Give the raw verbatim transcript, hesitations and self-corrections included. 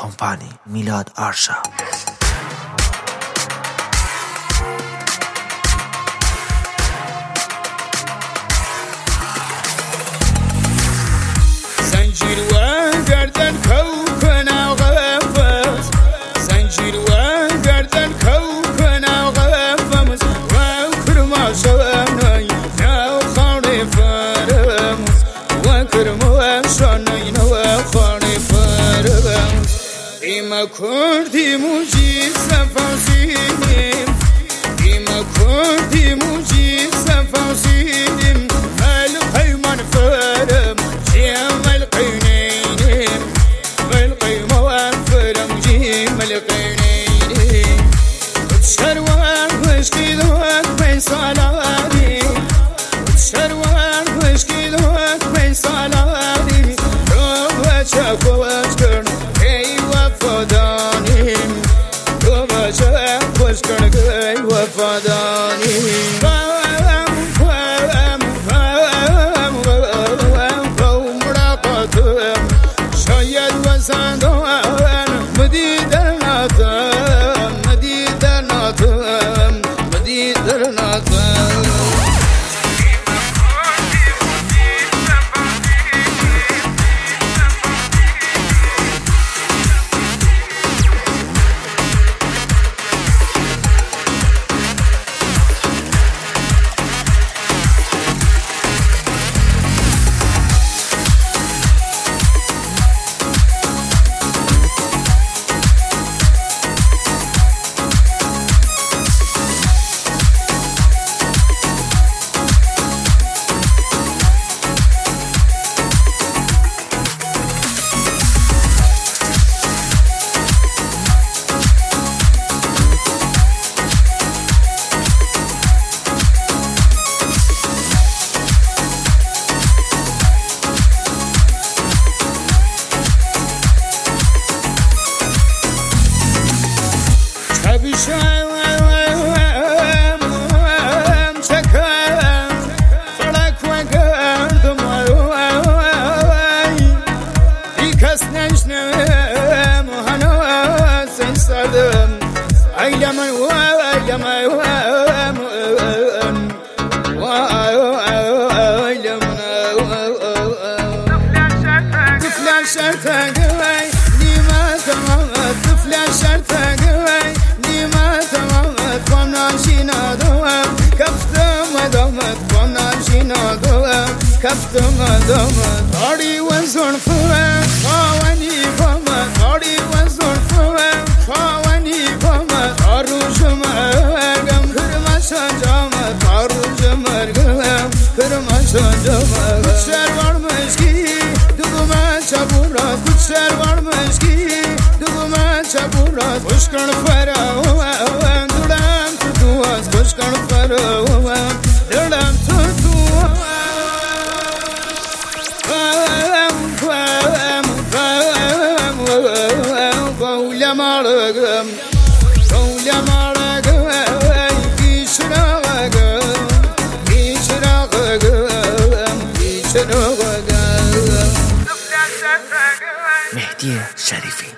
کمپانی میلاد آرشا. زنجیر و گردن کو کنم غفص، زنجیر و گردن کو کنم غفص و کرما شانای نو خانه فرمز و کرما شانای نو خانه فرمز ایما کردی موجی سفاسیم، ایما کردی موجی سفاسیم القیمان فرم جیم القینیم والقیم وفرم جیم القینیم شروان وشکی دوات بی سالاری، شروان وشکی دوات بی سالاری رو بچه خوش کرن ای وفادانیم، رو بچه خوش کرن ای وفادانیم. شاید وزندان مدید ناتم، مدید ناتم، مدید ناتم. Aylaman wa aylaman wa aylaman طفلة شرطة قوي لما تمامت، طفلة شرطة قوي لما تمامت قمنا شينا دوام كفتم ودمت قمنا شينا دوام كفتم ودمت طاري وزن فوام خواني فمت طاري وزن فوام خواني فمت عروج مرقم كرمشان جامت عروج مرقم كرمشان جامت بشر ورمشكي دوما چبورات بشر ورمشكي دوما چبورات خوشکن فراوان دلم تو دواز خوشکن فراوان دلم تو دواز قول مرقم قول مرقم بیشراقم بیشراقم بیشراقم مهدی شریفی.